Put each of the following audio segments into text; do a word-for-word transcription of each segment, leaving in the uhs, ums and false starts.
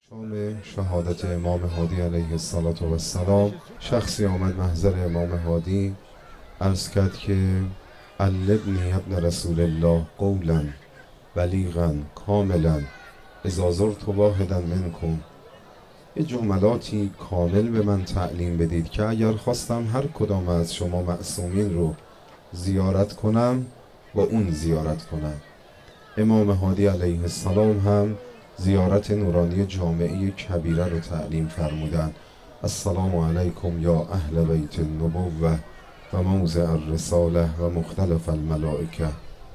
شام شهادت امام هادی علیه السلام، شخصی آمد محضر امام هادی عرض کرد که علمنی ابن رسول الله قولا بلیغا کاملا اذا زرت واحدا منکم. یه جملاتی کامل به من تعلیم بدید که اگر خواستم هر کدام از شما معصومین رو زیارت کنم با اون زیارت کنم. امام هادی علیه السلام هم زیارت نورانی جامعه کبیره رو تعلیم فرمودن. السلام علیکم یا اهل بیت النبوة و موضع الرساله و مختلف الملائکه.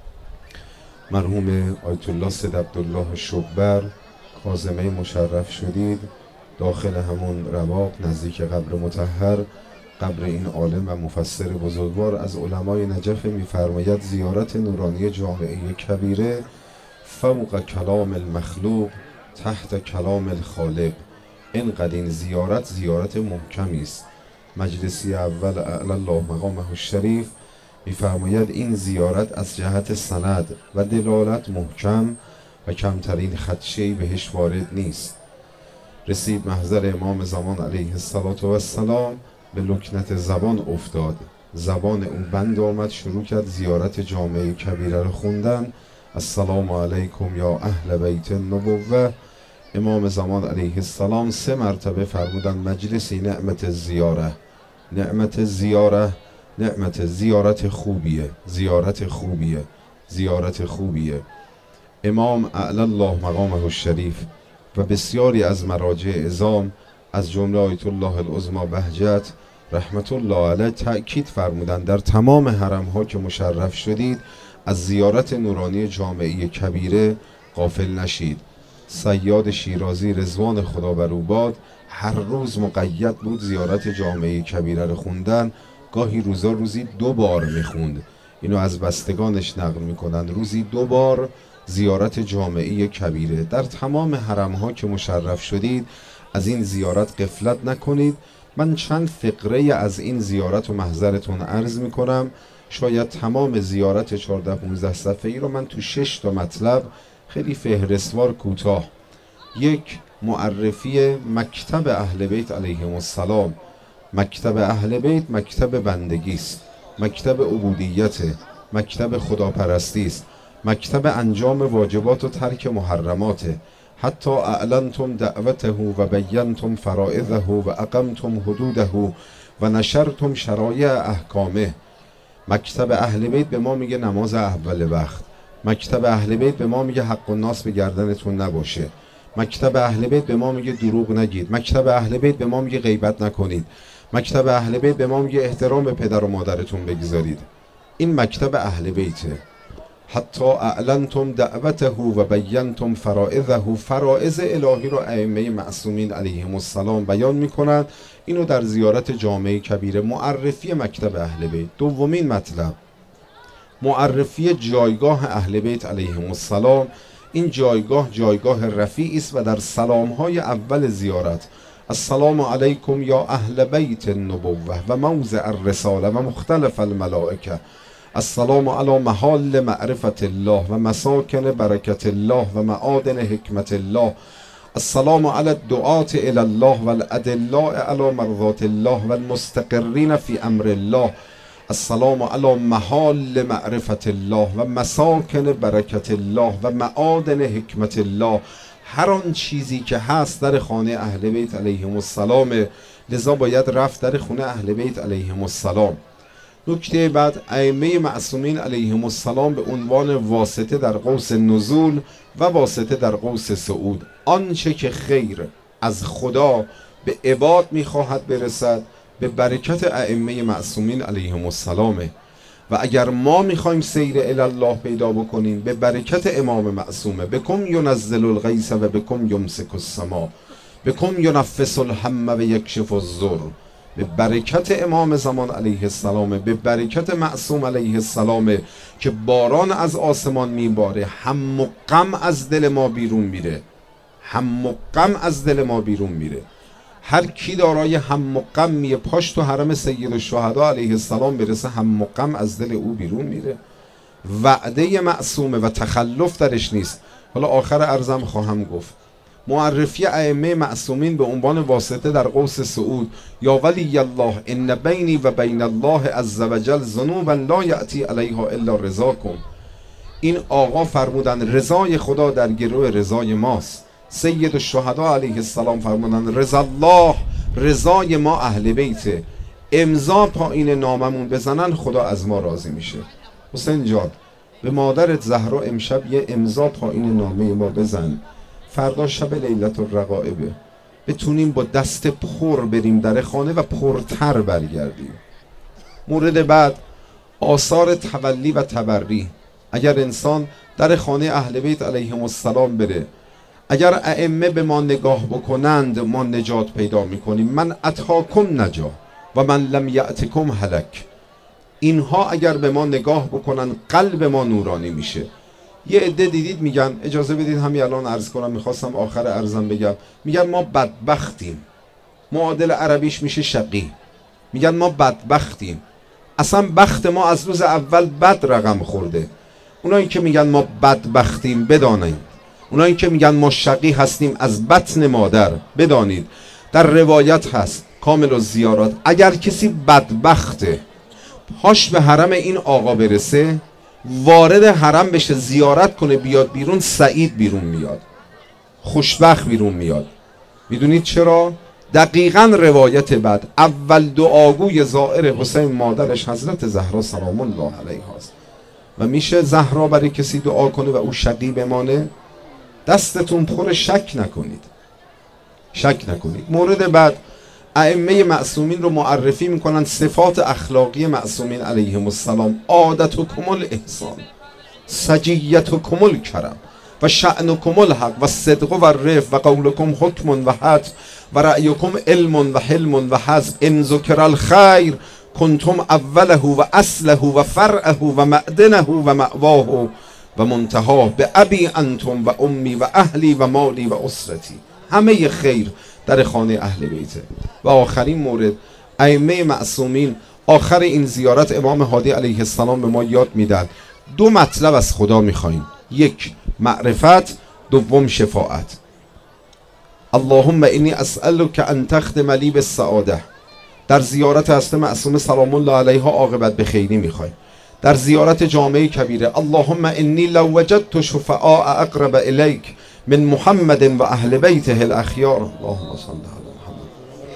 مرحوم آیت الله سید عبدالله شبر کاظمه مشرف شدید داخل همون رواق نزدیک قبر مطهر، قبر این عالم و مفسر بزرگوار از علمای نجف می‌فرماید زیارت نورانی جامعه کبیره فوق کلام المخلوق تحت کلام الخالق. اینقدر این زیارت زیارت محکمی است. مجلسی اول اعلی الله مقامه الشریف می‌فرماید این زیارت از جهت سند و دلالت محکم و کمترین خدشه‌ای بهش وارد نیست. رسید محضر امام زمان علیه السلام، به لکنت زبان افتاد، زبان اون بند آمد، شروع کرد زیارت جامعه کبیره رو خوندن. السلام علیکم یا اهل بیت النبوة. امام زمان علیه السلام سه مرتبه فرمودن مجلسی نعمت زیاره، نعمت زیاره، نعمت زیارت خوبیه، زیارت خوبیه، زیارت خوبیه. امام اعلی الله مقامه الشریف و بسیاری از مراجع عظام از جمله آیت الله العظمی بهجت رحمت الله علیه تأکید فرمودند در تمام حرم ها که مشرف شدید از زیارت نورانی جامعه کبیره غافل نشید. صیاد شیرازی رضوان خدا بر او باد هر روز مقید بود زیارت جامعه کبیره رو خوندن. گاهی روزا روزی دو بار میخوند، اینو از بستگانش نقل میکنند، روزی دو بار زیارت جامعه کبیره. در تمام حرم ها که مشرف شدید از این زیارت غفلت نکنید. من چند فقره از این زیارت و محضرتون عرض میکنم. شاید تمام زیارت چهارده پانزده صفحه‌ای رو من تو شش تا مطلب خیلی فهرستوار کوتاه. یک، معرفی مکتب اهل بیت علیهم السلام. مکتب اهل بیت مکتب بندگی است، مکتب عبودیت، مکتب خداپرستی است، مکتب انجام واجبات و ترک محرمات. حتی اعلنتم دعوته و بینتم فرائضه و اقمتم حدوده و نشرتم شرایع احکامه. مکتب اهل بیت به ما میگه نماز اول وقت. مکتب اهل بیت به ما میگه حق الناس به گردنتون نباشه. مکتب اهل بیت به ما میگه دروغ نگید. مکتب اهل بیت به ما میگه غیبت نکنید. مکتب اهل بیت به ما میگه احترام به پدر و مادرتون بگذارید. این مکتب اهل بیته. حتی اعلنتم دعوته و بینتم فرائضه. فرائض الهی رو ائمه معصومین علیهم السلام بیان میکنند. اینو در زیارت جامعه کبیره. معرفی مکتب اهل بیت. دومین مطلب معرفی جایگاه اهل بیت علیهم السلام. این جایگاه جایگاه رفیعی است و در سلامهای اول زیارت السلام علیکم یا اهل بیت النبوة و موضع الرساله و مختلف الملائکه. السلام علی محال معرفت الله و مساکن برکت الله و معادن حکمت الله. السلام علی الدعاة الی الله و الادلاء علی مرضات الله و المستقرین فی امر الله. السلام علی محال معرفت الله و مساکن برکت الله و معادن حکمت الله. هر آن چیزی که هست در خانه اهل بیت علیهم السلام، لذا باید رفت در خونه اهل بیت علیهم السلام. نکته بعد، ائمه معصومین علیهم السلام به عنوان واسطه در قوس نزول و واسطه در قوس صعود. آنچه که خیر از خدا به عباد میخواهد برسد به برکت ائمه معصومین علیهم السلامه و اگر ما میخوایم سیر الی الله پیدا بکنیم به برکت امام معصومه. بکم ینزل الغیث و بکم یمسک السما، بکم ینفس الهم و یکشف الضر. به برکت امام زمان علیه السلام، به برکت معصوم علیه السلام که باران از آسمان میباره، هم و غم از دل ما بیرون میره، هم و غم از دل ما بیرون میره. هر کی دارای هم و غمیه پاش تو حرم سید الشهدا علیه السلام برسه هم و غم از دل او بیرون میره. وعده معصومه و تخلف درش نیست. حالا آخر عرضم خواهم گفت معرفی ائمه معصومین به عنوان واسطه در قوس صعود. یا ولی الله ان بینی و بین الله عز وجل ذنوبا لا یأتی علیها الا رضاکم. این آقا فرمودن رضای خدا در گروه رضای ماست. سید الشهدا علیه السلام فرمودن رضا الله، رضای ما اهل بیته. امضا پایین ناممون بزنن خدا از ما راضی میشه. حسین جان به مادرت زهرا امشب یه امضا پایین نامه ما بزن، فردا شب لیلت الرقائبه بتونیم با دست پر بریم در خانه و پرتر برگردیم. مورد بعد آثار تولی و تبری. اگر انسان در خانه اهل بیت علیهم السلام بره، اگر ائمه به ما نگاه بکنند ما نجات پیدا میکنیم. من اتاکم نجا و من لم یأتکم هلک. اینها اگر به ما نگاه بکنن قلب ما نورانی میشه. یه عده دیدید میگن، اجازه بدید همین الان عرض کنم، میخواستم آخر عرضم بگم، میگن ما بدبختیم. معادل عربیش میشه شقی. میگن ما بدبختیم. اصلا بخت ما از روز اول بد رقم خورده. اونایی که میگن ما بدبختیم بدانید، اونایی که میگن ما شقی هستیم از بطن مادر بدانید، در روایت هست کامل الزیارات اگر کسی بدبخته پاش به حرم این آقا برسه، وارد حرم بشه زیارت کنه بیاد بیرون، سعید بیرون میاد، خوشبخت بیرون میاد. میدونید چرا؟ دقیقاً روایت بعد اول دعاگوی زائر حسین مادرش حضرت زهرا سلام الله علیها است. و میشه زهرا برای کسی دعا کنه و او شقی بمانه؟ دستتون پر شک نکنید، شک نکنید. مورد بعد ائمه معصومین رو معرفی میکنن صفات اخلاقی معصومین علیهم السلام. عادتکم الاحسان، سجیتکم الکرم و شأنکم الحق و صدق و رفق و قولکم حکم و حد و رأیکم علم و حلم و حزم. ان ذکر الخیر کنتم اوله و اصله و فرعه و معدنه و مأواه و منتهاه به ابی انتم و امی و اهلی و مالی و اسرتی. همه خیر در خانه اهل بیته. و آخرین مورد ائمه معصومین آخر این زیارت امام هادی علیه السلام به ما یاد میدن دو مطلب از خدا میخواین، یک معرفت، دوم شفاعت. اللهم انی اسألک ان تختم لی بالسعاده. در زیارت حضرت معصومه سلام الله علیها عاقبت به خیری میخوایم. در زیارت جامعه کبیره اللهم انی لو وجدت شفعاء اقرب الیک من محمد و اهل بیته الاخیار اللهم صل علی محمد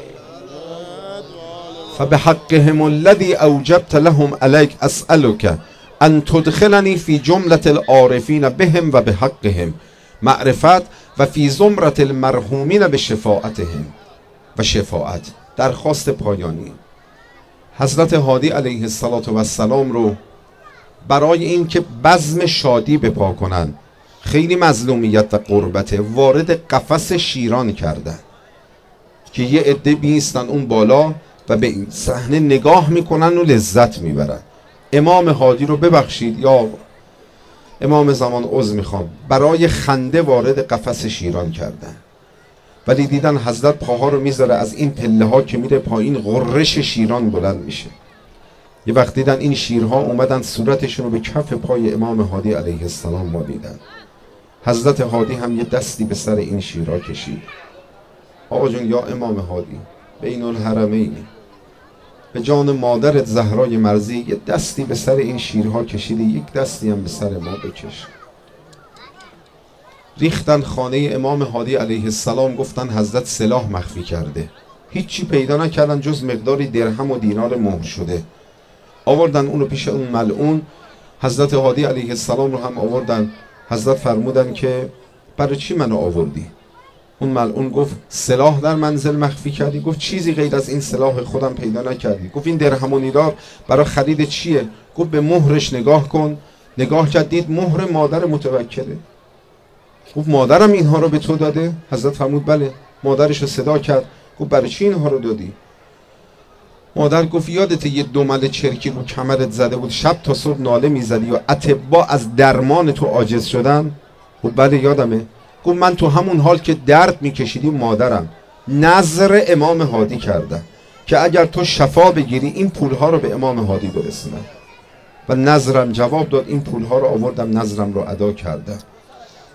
فبحقهم الذي اوجبت لهم علیک اسألک ان تدخلنی فی جملة العارفین بهم و بحقهم معرفت و فی زمرة المرحومین بشفاعتهم و شفاعت. درخواست پایانی حضرت هادی علیه السلام رو برای اینکه بزم شادی بپا کنن، خیلی مظلومیت و غربت، وارد قفس شیران کردن که یه عده بیستن اون بالا و به این صحنه نگاه میکنن و لذت میبرن. امام هادی رو ببخشید یا امام زمان عذر میخوام، برای خنده وارد قفس شیران کردن، ولی دیدن حضرت پاها رو میذاره از این پله ها که میره پایین غرش شیران بلند میشه. یه وقت دیدن این شیرها اومدن صورتشون رو به کف پای امام هادی علیه السلام مالیدن. حضرت هادی هم یه دستی به سر این شیرها کشید. آقا جون یا امام هادی بین الحرمین، به جان مادرت زهرای مرضی یه دستی به سر این شیرها کشیده، یک دستی هم به سر ما بکش. ریختن خانه امام هادی علیه السلام، گفتن حضرت سلاح مخفی کرده. هیچی پیدا نکردن جز مقداری درهم و دینار مهر شده. آوردن اونو پیش اون ملعون. حضرت هادی علیه السلام رو هم آوردن. حضرت فرمودن که برای چی منو آوردی؟ اون ملعون گفت سلاح در منزل مخفی کردی؟ گفت چیزی غیر از این سلاح خودم پیدا نکردی. گفت این درهم و دینار برای خرید چیه؟ گفت به مهرش نگاه کن. نگاه کرد دید مهر مادر متوکله. گفت مادرم اینها رو به تو داده؟ حضرت فرمود بله. مادرش رو صدا کرد، گفت برای چی اینها رو دادی؟ مادر گفت یادت یه دمل چرکی رو کمرت زده بود، شب تا صبح ناله میزدی و اطباء از درمان تو عاجز شدن؟ گفت بله یادمه. گفت من تو همون حال که درد میکشیدی مادرم نظر امام هادی کردم که اگر تو شفا بگیری این پولها رو به امام هادی برسونم، و نظرم جواب داد. این پولها رو آوردم نظرم رو ادا کردم.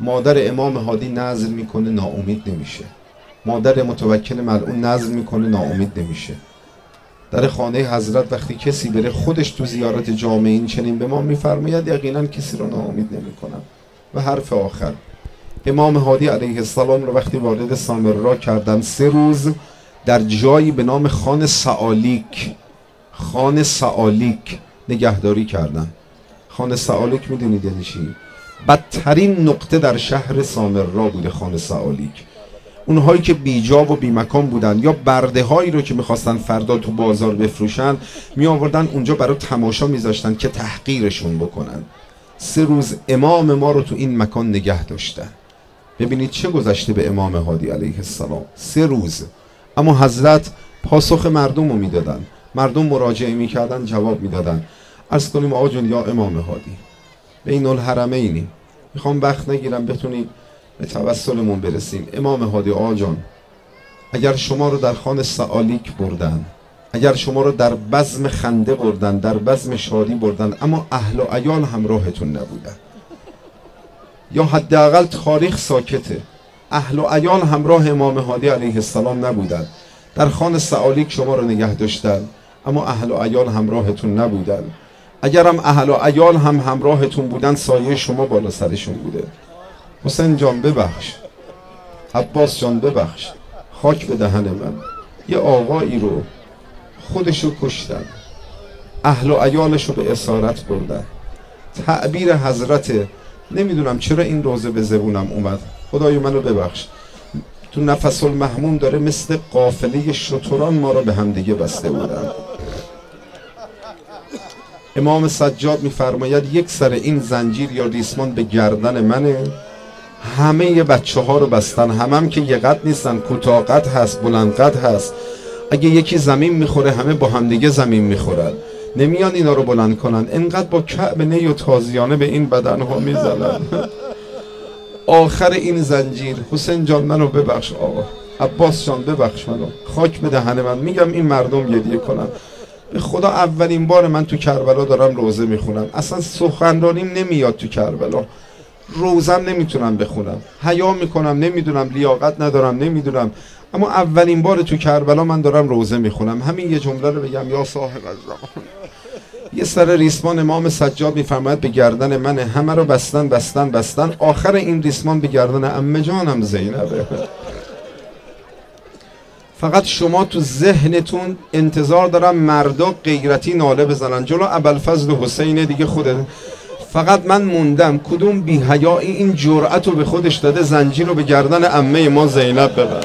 مادر امام هادی نذر میکنه ناامید نمیشه، مادر متوکل ملعون نذر میکنه ناامید نمیشه. در خانه حضرت وقتی کسی بره خودش تو زیارت جامع این چنین به ما میفرماید یقینا کسی رو ناامید نمیکنم. و حرف آخر، امام هادی علیه السلام رو وقتی وارد سامرا کردن سه روز در جایی به نام خان سعالیک خان سعالیک نگهداری کردن. خان سعالیک میدونید یعنی چی؟ بدترین نقطه در شهر سامرا بوده خان سعالیک. اونهایی که بیجا و بیمکان بودن یا برده هایی رو که میخواستن فردا تو بازار بفروشن می آوردن اونجا برای تماشا میذاشتن که تحقیرشون بکنن. سه روز امام ما رو تو این مکان نگه داشتن. ببینید چه گذشته به امام هادی علیه السلام. سه روز. اما حضرت پاسخ مردم رو میدادن، مردم مراجعه میکردن جواب میدادن. عرض کنیم آقا جون یا امام هادی بین الحرمینی، میخوام وقت نگیرم بتونیم به توسلمون برسیم. امام هادی آقا جان، اگر شما رو در خان سعالیک بردن، اگر شما رو در بزم خنده بردن، در بزم شادی بردن، اما اهل و عیال همراهتون نبودن، یا حداقل تاریخ ساکته، اهل و عیال همراه امام هادی علیه السلام نبودن، در خان سعالیک شما رو نگه داشتن اما اهل و عیال همراهتون نبودن. اگر هم اهل و عیال هم همراهتون بودن سایه شما بالا سرشون بوده. حسین جان ببخش، عباس جان ببخش، خاک به دهن من، یه آقایی رو خودشو کشتن، اهل و عیالشو به اسارت بردن. تعبیر حضرت، نمیدونم چرا این روزه به زبونم اومد، خدای منو ببخش، تو نفس المحموم داره مثل قافله شتران ما رو به هم دیگه بسته بودن. امام سجاد میفرماید یک سر این زنجیر یا ریسمان به گردن منه، همه ی بچه ها رو بستن، همه هم که یه قد نیستن، کوتاه قد هست، بلند قد هست. اگه یکی زمین میخوره همه با هم دیگه زمین میخورن، نمیان اینا رو بلند کنن، انقدر با کعب نی و تازیانه به این بدن ها میزنن. آخر این زنجیر، حسین جان منو ببخش آقا، عباس جان ببخش منو، خاک به دهن من، میگم این مردم گریه کنن. به خدا اولین بار من تو کربلا دارم روزه میخونم، اصلا سخنرانیم نمیاد تو کربلا، روزم نمیتونم بخونم، حیا میکنم، نمیدونم، لیاقت ندارم، نمیدونم، اما اولین بار تو کربلا من دارم روزه میخونم. همین یه جمله رو بگم، یا صاحب الزمان. یه سر ریسمان امام سجاد میفرماید به گردن منه، همه رو بستن بستن بستن، آخر این ریسمان به گردن عمه جانم زینبه. فقط شما تو ذهنتون انتظار دارم مردا غیرتی ناله بزنن جلو ابوالفضل حسین دیگه. خودت فقط من موندم کدوم بی حیایی این جرأت رو به خودش داده زنجیر رو به گردن عمه ما زینب ببند؟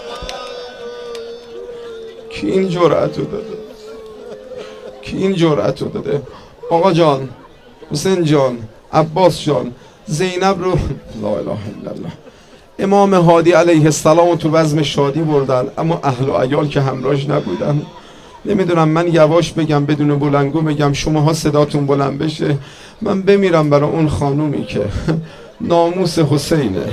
کی این جرأت رو داده؟ کی این جرأت رو داده؟ آقا جان، حسین جان، عباس جان، زینب رو لا اله الا الله. امام هادی علیه السلام تو بزم شادی بردن اما اهل و عیال که همراهش نبودن. نمیدونم من یواش بگم بدون بلندگو بگم، شماها صداتون بلند بشه، من بمیرم برای اون خانومی که ناموس حسینه.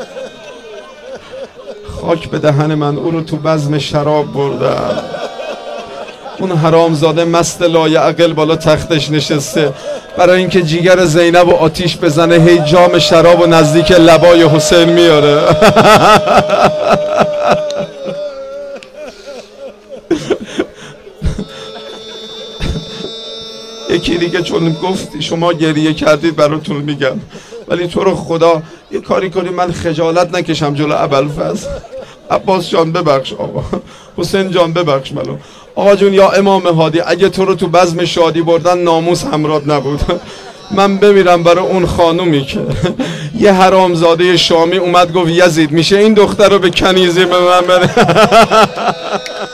خاک به دهن من، او رو تو بزم شراب بردن، اون حرامزاده مست لایعقل بالا تختش نشسته برای اینکه جیگر زینب و آتیش بزنه، هی جام شراب و نزدیک لبای حسین میاره. یکی دیگه چون گفت شما گریه کردید براتون میگم، ولی تو رو خدا یه کاری کنی من خجالت نکشم جلو ابوالفضل. عباس جان ببخش آقا، حسین جان ببخش منو. آقا جون یا امام هادی، اگه تو رو تو بزم شادی بردن ناموس همرات نبود، من بمیرم برای اون خانومی که یه حرامزاده شامی اومد گفت یزید میشه این دختر رو به کنیزی به من بره.